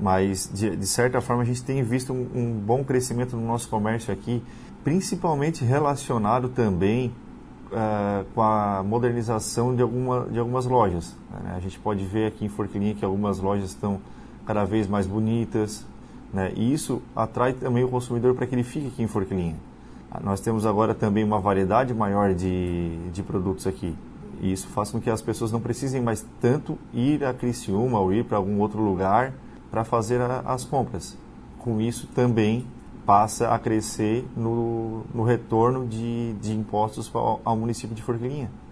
Mas, de certa forma, a gente tem visto um bom crescimento no nosso comércio aqui, principalmente relacionado também com a modernização de algumas lojas. Né? A gente pode ver aqui em Forquilinha que algumas lojas estão cada vez mais bonitas, né? E isso atrai também o consumidor para que ele fique aqui em Forquilinha. Nós temos agora também uma variedade maior de produtos aqui. E isso faz com que as pessoas não precisem mais tanto ir a Criciúma ou ir para algum outro lugar para fazer as compras. Com isso também passa a crescer no retorno de impostos ao município de Forquilinha.